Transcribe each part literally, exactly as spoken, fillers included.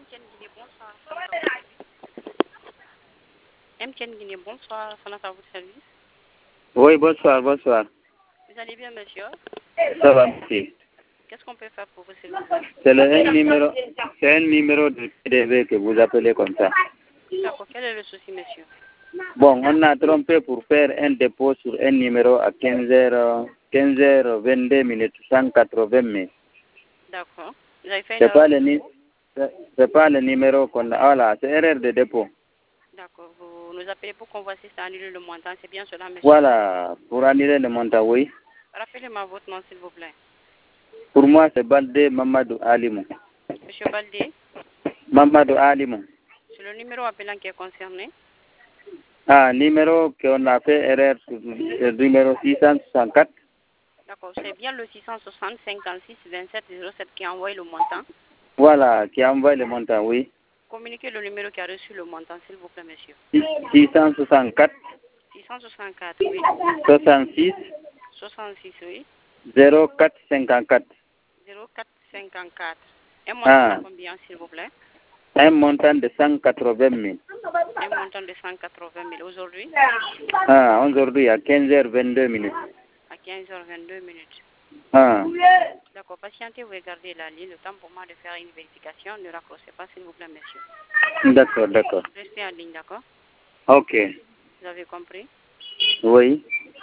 Guinée, bonsoir. M T N Guinée, bonsoir. Sonate à votre service. Oui, bonsoir, bonsoir. Vous allez bien, monsieur? Ça va, merci. Qu'est-ce qu'on peut faire pour vous, s'il vous plaît? C'est le un numéro, c'est un numéro de T D V que vous appelez comme ça. D'accord. Quel est le souci, monsieur? Bon, on a trompé pour faire un dépôt sur un numéro à quinze heures, quinze heures vingt-deux minutes, cent quatre-vingts mille. D'accord. Vous avez fait une C'est erreur pas de le, ni- dépôt? c'est c'est pas le numéro qu'on a. Voilà, c'est erreur de dépôt. D'accord. Vous nous appelez pour qu'on vous assiste à annuler le montant. C'est bien cela, monsieur? Voilà, pour annuler le montant, oui. Rappelez-moi votre nom, s'il vous plaît. Pour moi, c'est Baldé Mamadou Alimou. Monsieur Baldé, Mamadou Alimou. c'est le numéro appelant qui est concerné. Ah, numéro qu'on a fait erreur sur le numéro six cent soixante-quatre. D'accord. C'est bien le six cent soixante, cinquante-six, vingt-sept, zéro sept qui a envoyé le montant. Voilà, qui envoie le montant, oui. Communiquez le numéro qui a reçu le montant, s'il vous plaît, monsieur. six cent soixante-quatre, six cent soixante-quatre, oui. soixante-six, soixante-six, oui. zéro quatre cinquante-quatre. zéro quatre cinquante-quatre. Un montant Ah, de combien, s'il vous plaît? un montant de cent quatre-vingt mille. Un montant de cent quatre-vingt mille. Aujourd'hui, Ah, aujourd'hui à quinze heures vingt-deux minutes. à quinze heures vingt-deux minutes. Ah, D'accord. Patientez, vous regardez la ligne. Le temps pour moi de faire une vérification. Ne raccrochez pas, s'il vous plaît, monsieur. d'accord, d'accord. Restez en ligne, d'accord? Ok, Vous avez compris? oui.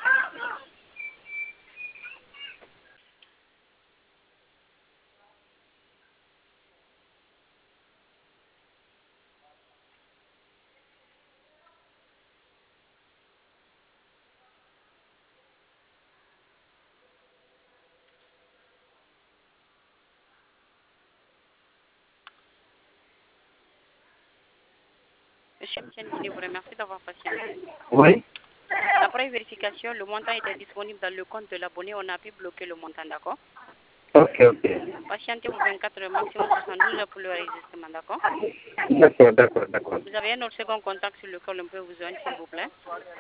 Monsieur Michel Guinée vous remercie d'avoir patienté. Oui. Après vérification, le montant était disponible dans le compte de l'abonné. On a pu bloquer le montant, d'accord? Ok, ok. Patientez pour vingt-quatre heures, maximum soixante-douze heures pour le enregistrement, d'accord? D'accord, d'accord, d'accord. Vous avez un autre second contact sur lequel on peut vous joindre, s'il vous plaît?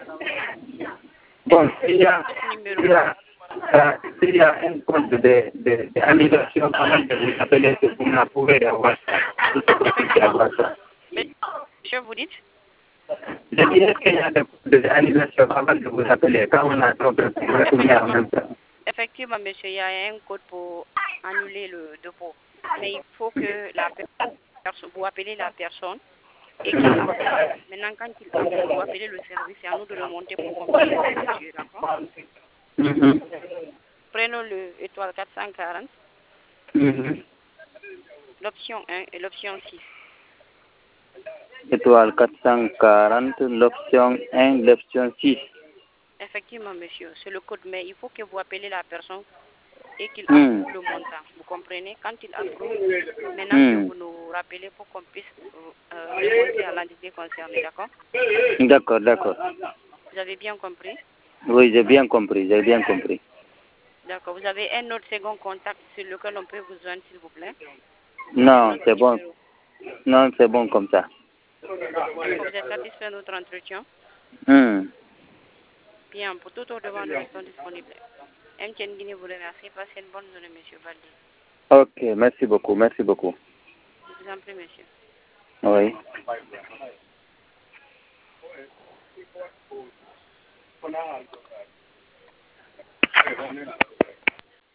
Bon, il y a, Ce numéro. il y a, euh, il y a un compte de, de, de annulation avant que vous appelez, que vous n'en pouvez avoir ça. Avoir ça. Monsieur, vous dites? Je dirais qu'il y a des comptes de annulation avant que vous appelez, quand on a trompé pour retourner en même temps. Effectivement, monsieur, il y a un code pour annuler le dépôt. Mais il faut que la personne, vous appelez la personne et qu'il appelle. Maintenant, quand il appelle, vous appelez le service, c'est à nous de le monter pour qu'on puisse effectuer, d'accord? Mhm. Prenons le étoile quatre cent quarante, Mhm. l'option un et l'option six. Étoile quatre cent quarante, l'option un, l'option six. Effectivement, monsieur, c'est le code, mais il faut que vous appelez la personne et qu'il Hmm. approuve le montant. Vous comprenez? Quand il approuve, maintenant que Hmm. vous nous rappelez pour qu'on puisse euh, remonter à l'entité concernée, d'accord? D'accord, d'accord. Vous avez bien compris? Oui, j'ai bien compris, j'ai bien compris. D'accord. Vous avez un autre second contact sur lequel on peut vous joindre, s'il vous plaît? Un Non, autre c'est bon. numéro. Non, c'est bon comme ça. D'accord. Vous êtes satisfait de notre entretien? Hmm. Bien. Pour toute autre demande, nous restons disponibles. M T N Guinée vous remercie. Passez une bonne journée, monsieur Baldé. Ok, merci beaucoup, merci beaucoup. Je vous en prie, monsieur. Oui.